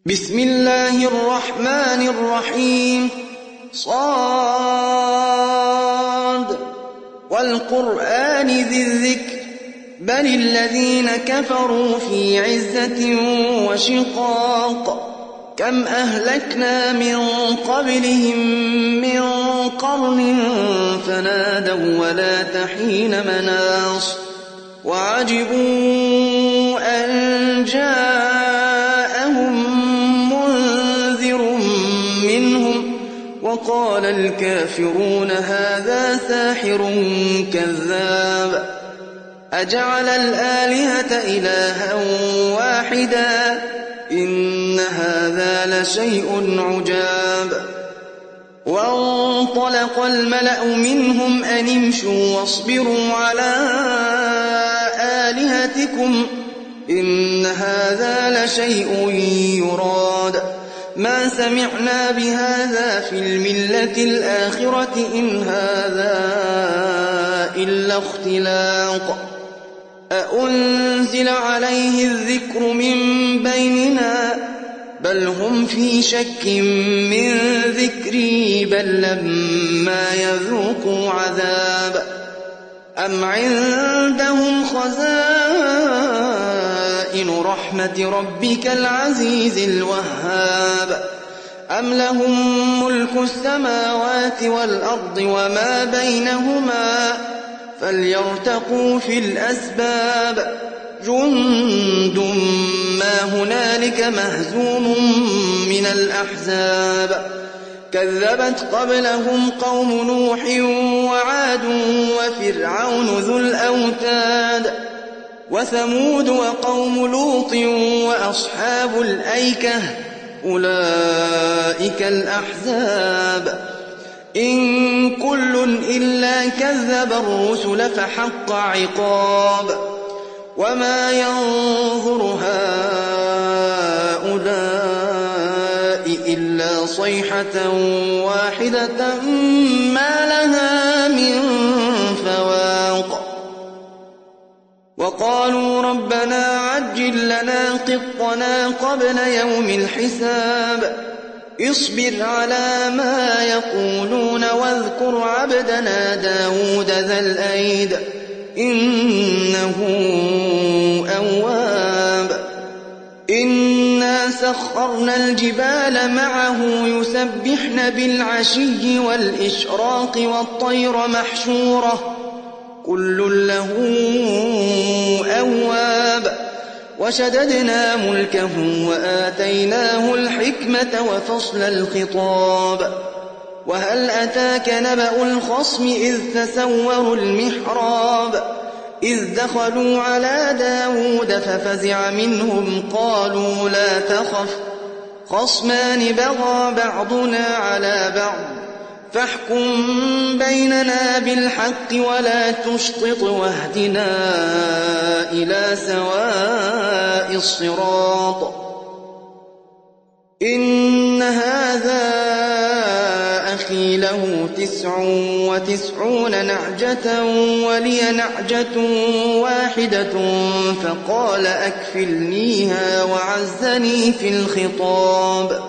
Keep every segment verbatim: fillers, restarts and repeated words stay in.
بسم الله الرحمن الرحيم صاد والقرآن ذي الذكر بل الذين كفروا في عزة وشقاق كم أهلكنا من قبلهم من قرن فنادوا ولا تحين مناص وعجبوا أن جاءهم منذر منهم وقال الكافرون هذا ساحر كذاب أجعل الآلهة إلها واحدا إن هذا لشيء عجاب وانطلق الملأ منهم أن امشوا واصبروا على آلهتكم إن هذا لشيء يراد ما سمعنا بهذا في الملة الآخرة إن هذا إلا اختلاق أأنزل عليه الذكر من بيننا بل هم في شك من ذكري بل لما يذوقوا عذاب أم عندهم خزائن رحمة ربك العزيز الوهاب أم لهم ملك السماوات والأرض وما بينهما فليرتقوا في الأسباب جند ما هنالك مهزوم من الأحزاب كذبت قبلهم قوم نوح وعاد وفرعون ذو الأوتاد وثمود وقوم لوط وأصحاب الأيكة أولئك الأحزاب إن كل إلا كذب الرسل فحق عقاب وما ينظر هؤلاء إلا صيحة واحدة ما لها من فواق وقالوا ربنا عجل لنا قطنا قبل يوم الحساب اصبر على ما يقولون واذكر عبدنا داود ذا الأيد إنه أواب إنا سخرنا الجبال معه يسبحن بالعشي والإشراق والطير محشورة كل له أواب وشددنا ملكه وآتيناه الحكمة وفصل الخطاب وهل أتاك نبأ الخصم إذ تسوروا المحراب إذ دخلوا على داود ففزع منهم قالوا لا تخف خصمان بغى بعضنا على بعض فاحكم بيننا بالحق ولا تشطط واهدنا إلى سواء الصراط إن هذا أخي له تسع وتسعون نعجة ولي نعجة واحدة فقال أكفلنيها وعزني في الخطاب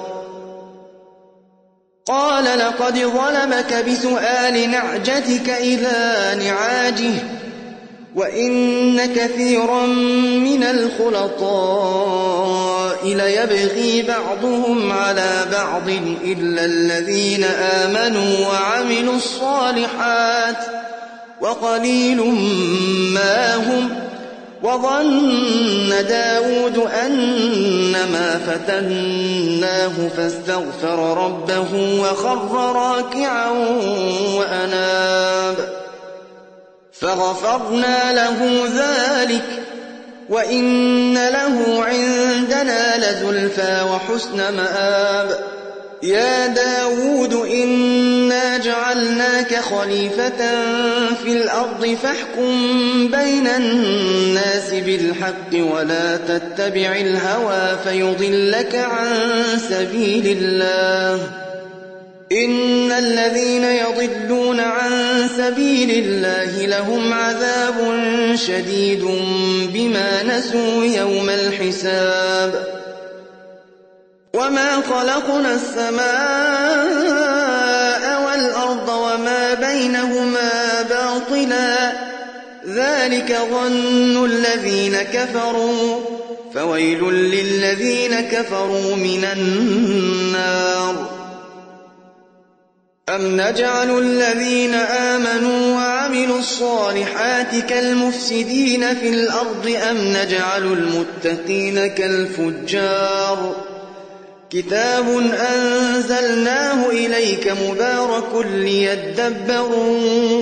قال لقد ظلمك بسؤال نعجتك إلى نعاجه وإن كثيرا من الخلطاء ليبغي بعضهم على بعض إلا الذين آمنوا وعملوا الصالحات وقليل ما هم وظن داود أنما فتناه فاستغفر ربه وخر راكعا وأناب فغفرنا له ذلك وإن له عندنا لزلفى وحسن مآب يا داود إنا جعلناك خليفة في الأرض فاحكم بين الناس بالحق ولا تتبع الهوى فيضلك عن سبيل الله إن الذين يضلون عن سبيل الله لهم عذاب شديد بما نسوا يوم الحساب وما خلقنا السماء والأرض وما بينهما باطلا ذلك ظن الذين كفروا فويل للذين كفروا من النار أم نجعل الذين آمنوا وعملوا الصالحات كالمفسدين في الأرض أم نجعل المتقين كالفجار كتاب أنزلناه إليك مبارك ليدبروا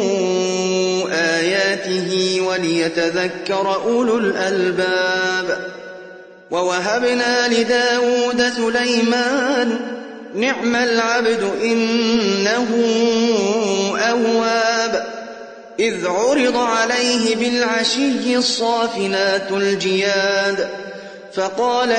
آياته وليتذكر أولو الألباب ووهبنا لداود سليمان نعم العبد إنه أواب إذ عرض عليه بالعشي الصافنات الجياد فقال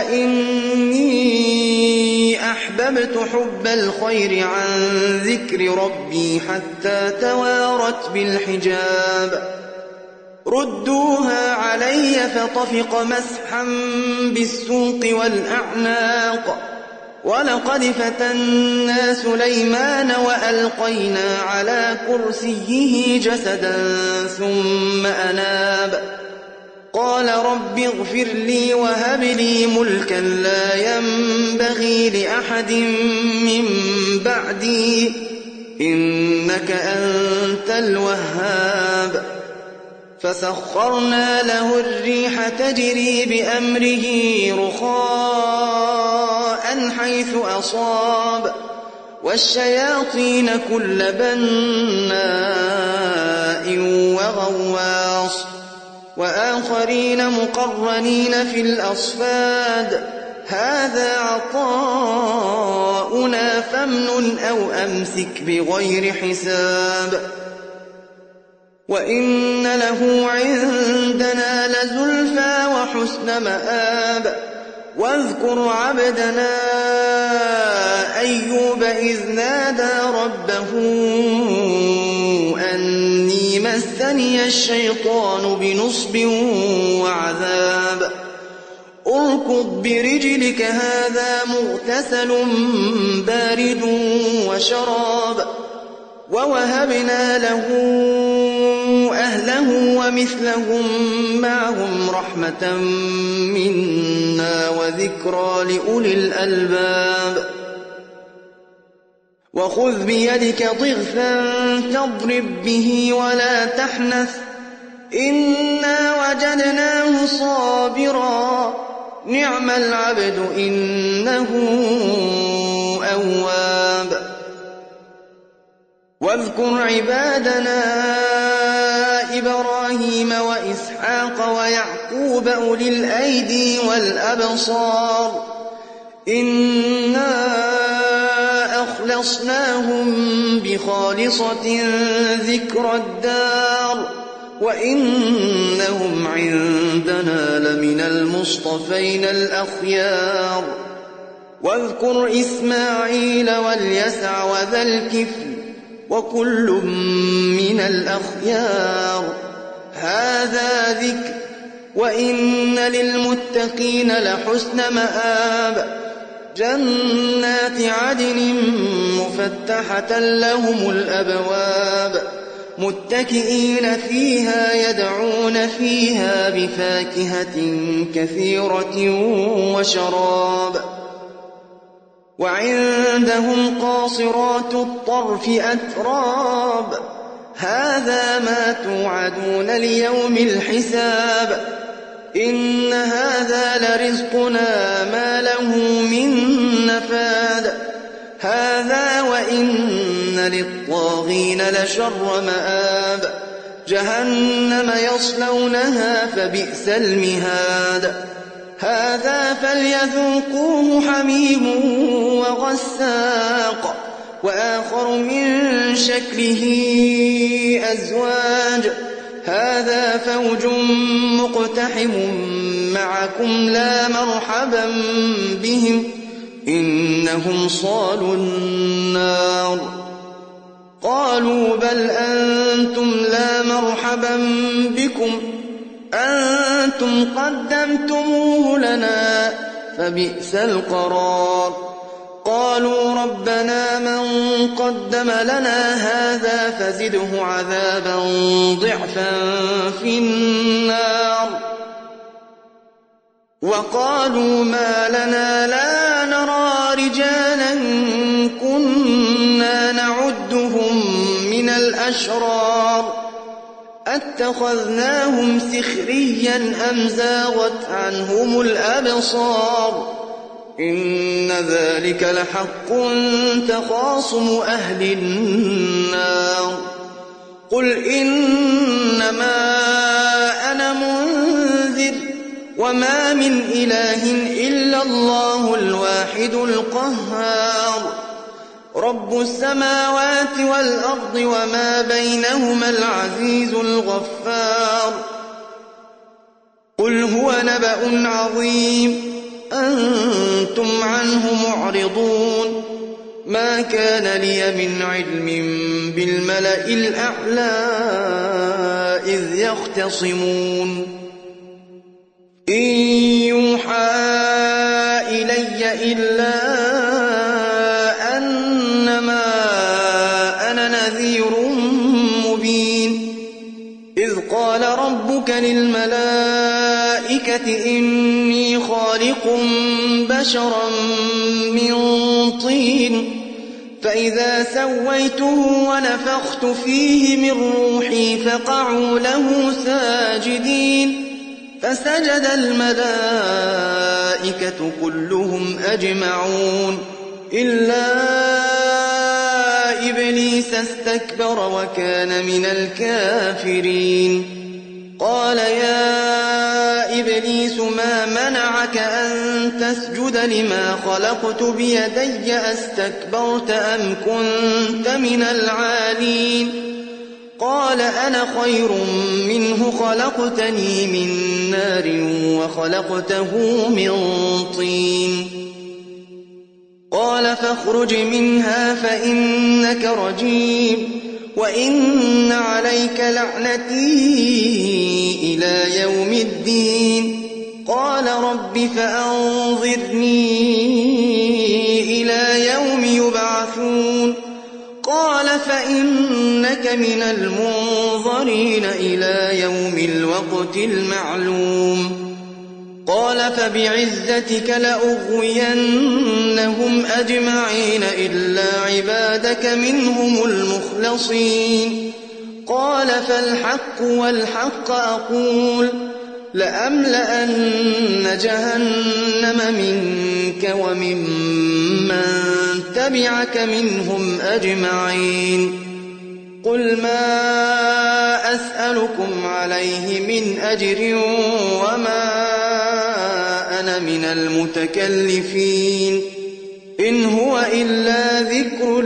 إني أحببت حب الخير عن ذكر ربي حتى توارت بالحجاب ردوها علي فطفق مسحا بالسوق والأعناق ولقد فتنا سليمان وألقينا على كرسيه جسدا ثم أناب قال رب اغفر لي وهب لي ملكا لا ينبغي لأحد من بعدي إنك أنت الوهاب فسخرنا له الريح تجري بأمره رخاء حيث أصاب والشياطين كل بناء وغواص وآخرين مقرنين في الأصفاد هذا عطاؤنا فامنن أو أمسك بغير حساب وإن له عندنا لزلفى وحسن مآب واذكر عبدنا أيوب إذ نادى ربه أني مسني الشيطان بنصب وعذاب اركض برجلك هذا مغتسل بارد وشراب ووهبنا له أهله ومثلهم معهم رحمة منا وذكرى لأولي الألباب وخذ بيدك ضغثا تضرب به ولا تحنث إنا وجدناه صابرا نعم العبد إنه أواب واذكر عبادنا إبراهيم وإسحاق ويعقوب أولي الأيدي والأبصار إنا أخلصناهم بخالصة ذكر الدار وإنهم عندنا لمن المصطفين الأخيار واذكر إسماعيل واليسع وذا الكفل وكل من الأخيار هذا ذكر وإن للمتقين لحسن مآب جنات عدن مفتحة لهم الأبواب متكئين فيها يدعون فيها بفاكهة كثيرة وشراب وعندهم قاصرات الطرف أتراب هذا ما توعدون ليوم الحساب إن هذا لرزقنا ما له من نفاد هذا وإن للطاغين لشر مآب جهنم يصلونها فبئس المهاد هذا فليذوقوه حميم وغساق وآخر من شكله أزواج هذا فوج مقتحم معكم لا مرحبا بهم إنهم صالوا النار قالوا بل أنتم لا مرحبا بكم أنتم قدمتموه لنا فبئس القرار قالوا ربنا من قدم لنا هذا فزده عذابا ضعفا في النار وقالوا ما لنا لا نرى رجالا كنا نعدهم من الأشرار أتخذناهم سخريا أم زاغت عنهم الأبصار إن ذلك لحق تخاصم أهل النار قل إنما أنا منذر وما من إله إلا الله الواحد القهار رب السماوات والأرض وما بينهما العزيز الغفار قل هو نبأ عظيم أنتم عنه معرضون ما كان لي من علم بالملأ الأعلى إذ يختصمون إن يوحى إلي إلا أنما أنا نذير مبين إذ قال ربك للملائكة إني خالق بشرا من طين فإذا سويته ونفخت فيه من روحي فقعوا له ساجدين فسجد الملائكة كلهم أجمعون إلا إبليس استكبر وكان من الكافرين قال يا إبليس ما منعك أن تسجد لما خلقت بيدي أستكبرت أم كنت من العالين قال أنا خير منه خلقتني من نار وخلقته من طين قال فاخرج منها فإنك رجيم وإن عليك لعنتي إلى يوم الدين قال رب فأنظرني إلى يوم يبعثون قال فإنك من المنظرين إلى يوم الوقت المعلوم قال فبعزتك لأغوينهم أجمعين إلا عبادك منهم المخلصين قال فالحق والحق أقول لأملأن جهنم منك وممن تبعك منهم أجمعين قل ما أسألكم عليه من أجر وما أنا من المتكلفين إن هو إلا ذكر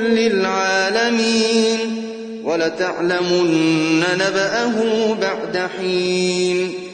للعالمين ولتعلمن نبأه بعد حين